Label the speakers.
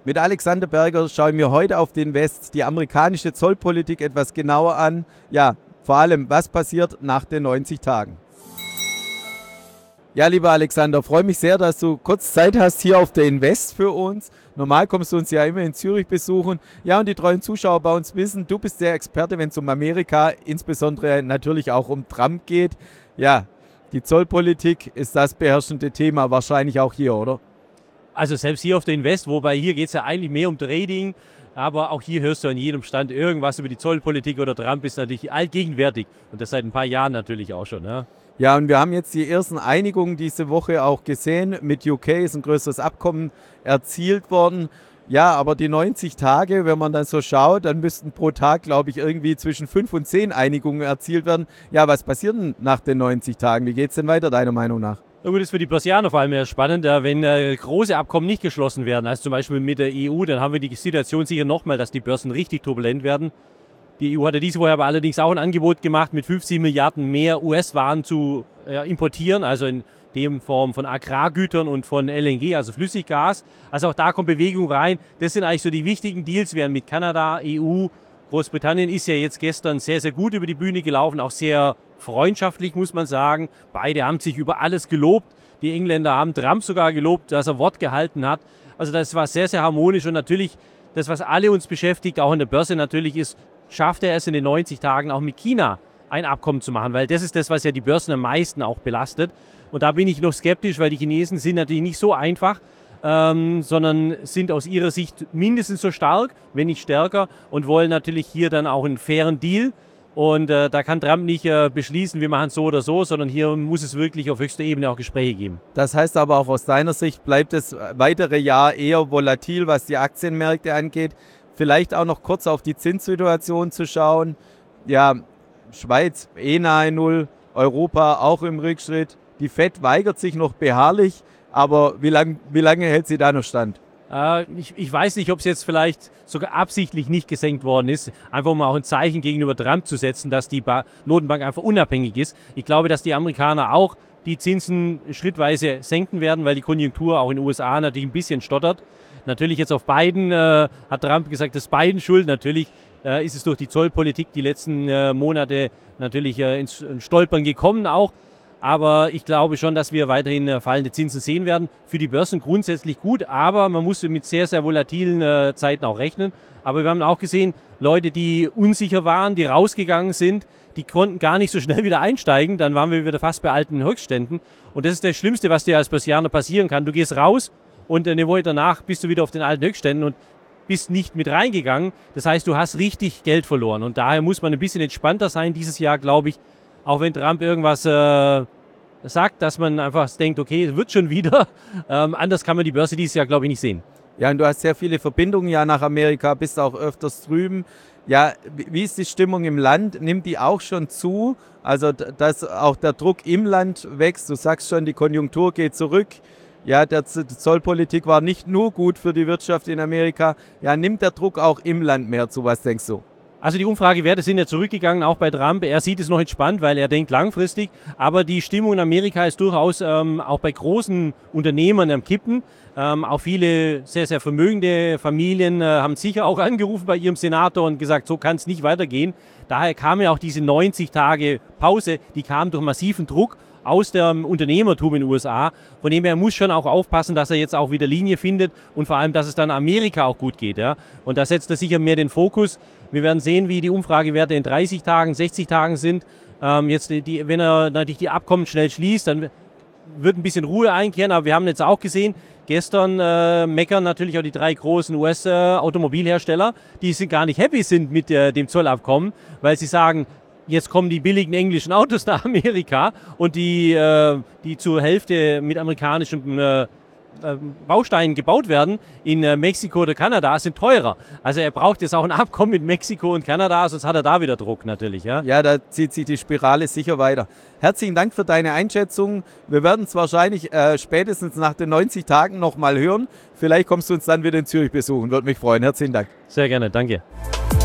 Speaker 1: Mit Alexander Berger schauen wir heute auf den West, die amerikanische Zollpolitik etwas genauer an. Ja, vor allem, was passiert nach den 90 Tagen? Ja, lieber Alexander, freue mich sehr, dass du kurz Zeit hast hier auf der Invest für uns. Normal kommst du uns ja immer in Zürich besuchen. Ja, und die treuen Zuschauer bei uns wissen, du bist der Experte, wenn es um Amerika, insbesondere natürlich auch um Trump geht. Ja, die Zollpolitik ist das beherrschende Thema, wahrscheinlich auch hier, oder?
Speaker 2: Also selbst hier auf der Invest, wobei hier geht es ja eigentlich mehr um Trading, aber auch hier hörst du an jedem Stand irgendwas über die Zollpolitik oder Trump ist natürlich allgegenwärtig und das seit ein paar Jahren natürlich auch schon. Ja.
Speaker 1: Ja, und wir haben jetzt die ersten Einigungen diese Woche auch gesehen. Mit UK ist ein größeres Abkommen erzielt worden. Ja, aber die 90 Tage, wenn man dann so schaut, dann müssten pro Tag, glaube ich, irgendwie zwischen 5 und 10 Einigungen erzielt werden. Ja, was passiert denn nach den 90 Tagen? Wie geht es denn weiter, deiner Meinung nach?
Speaker 2: Na gut, das ist für die Börsianer vor allem spannend, wenn große Abkommen nicht geschlossen werden, also zum Beispiel mit der EU, dann haben wir die Situation sicher nochmal, dass die Börsen richtig turbulent werden. Die EU hatte diese Woche aber allerdings auch ein Angebot gemacht, mit 50 Milliarden mehr US-Waren zu importieren, also in dem Form von Agrargütern und von LNG, also Flüssiggas. Also auch da kommt Bewegung rein. Das sind eigentlich so die wichtigen Deals, während mit Kanada, EU, Großbritannien ist ja jetzt gestern sehr, sehr gut über die Bühne gelaufen, auch sehr freundschaftlich, muss man sagen. Beide haben sich über alles gelobt. Die Engländer haben Trump sogar gelobt, dass er Wort gehalten hat. Also das war sehr, sehr harmonisch und natürlich das, was alle uns beschäftigt, auch in der Börse natürlich ist, schafft er es in den 90 Tagen auch mit China ein Abkommen zu machen, weil das ist das, was ja die Börsen am meisten auch belastet. Und da bin ich noch skeptisch, weil die Chinesen sind natürlich nicht so einfach, sondern sind aus ihrer Sicht mindestens so stark, wenn nicht stärker und wollen natürlich hier dann auch einen fairen Deal. Und da kann Trump nicht beschließen, wir machen es so oder so, sondern hier muss es wirklich auf höchster Ebene auch Gespräche geben.
Speaker 1: Das heißt aber auch aus deiner Sicht bleibt das weitere Jahr eher volatil, was die Aktienmärkte angeht. Vielleicht auch noch kurz auf die Zinssituation zu schauen. Ja, Schweiz nahe Null, Europa auch im Rückschritt. Die FED weigert sich noch beharrlich, aber wie lange hält sie da noch stand?
Speaker 2: Ich weiß nicht, ob es jetzt vielleicht sogar absichtlich nicht gesenkt worden ist, einfach um auch ein Zeichen gegenüber Trump zu setzen, dass die Notenbank einfach unabhängig ist. Ich glaube, dass die Amerikaner auch die Zinsen schrittweise senken werden, weil die Konjunktur auch in den USA natürlich ein bisschen stottert. Natürlich jetzt auf Biden hat Trump gesagt, das ist Biden schuld. Natürlich ist es durch die Zollpolitik die letzten Monate natürlich ins Stolpern gekommen auch. Aber ich glaube schon, dass wir weiterhin fallende Zinsen sehen werden. Für die Börsen grundsätzlich gut, aber man muss mit sehr, sehr volatilen Zeiten auch rechnen. Aber wir haben auch gesehen, Leute, die unsicher waren, die rausgegangen sind, die konnten gar nicht so schnell wieder einsteigen. Dann waren wir wieder fast bei alten Höchstständen. Und das ist das Schlimmste, was dir als Börsianer passieren kann. Du gehst raus und eine Woche danach bist du wieder auf den alten Höchstständen und bist nicht mit reingegangen. Das heißt, du hast richtig Geld verloren. Und daher muss man ein bisschen entspannter sein dieses Jahr, glaube ich. Auch wenn Trump irgendwas sagt, dass man einfach denkt, okay, es wird schon wieder. Anders kann man die Börse dieses Jahr, glaube ich, nicht sehen.
Speaker 1: Ja, und du hast sehr viele Verbindungen ja nach Amerika, bist auch öfters drüben. Ja, wie ist die Stimmung im Land? Nimmt die auch schon zu? Also, dass auch der Druck im Land wächst. Du sagst schon, die Konjunktur geht zurück. Ja, die Zollpolitik war nicht nur gut für die Wirtschaft in Amerika. Ja, nimmt der Druck auch im Land mehr zu? Was denkst du?
Speaker 2: Also die Umfragewerte sind ja zurückgegangen, auch bei Trump. Er sieht es noch entspannt, weil er denkt langfristig. Aber die Stimmung in Amerika ist durchaus auch bei großen Unternehmern am Kippen. Auch viele sehr, sehr vermögende Familien haben sicher auch angerufen bei ihrem Senator und gesagt, so kann es nicht weitergehen. Daher kam ja auch diese 90 Tage Pause, die kam durch massiven Druck aus dem Unternehmertum in den USA. Von dem her muss schon auch aufpassen, dass er jetzt auch wieder Linie findet und vor allem, dass es dann Amerika auch gut geht. Ja? Und da setzt er sicher mehr den Fokus. Wir werden sehen, wie die Umfragewerte in 30 Tagen, 60 Tagen sind. Wenn er natürlich die Abkommen schnell schließt, dann wird ein bisschen Ruhe einkehren. Aber wir haben jetzt auch gesehen, gestern meckern natürlich auch die 3 großen US-Automobilhersteller, die gar nicht happy sind mit dem Zollabkommen, weil sie sagen, jetzt kommen die billigen englischen Autos nach Amerika und die zur Hälfte mit amerikanischen Bausteinen gebaut werden in Mexiko oder Kanada, sind teurer. Also er braucht jetzt auch ein Abkommen mit Mexiko und Kanada, sonst hat er da wieder Druck natürlich. Ja,
Speaker 1: ja, da zieht sich die Spirale sicher weiter. Herzlichen Dank für deine Einschätzung. Wir werden es wahrscheinlich spätestens nach den 90 Tagen nochmal hören. Vielleicht kommst du uns dann wieder in Zürich besuchen. Würde mich freuen. Herzlichen Dank.
Speaker 2: Sehr gerne, danke.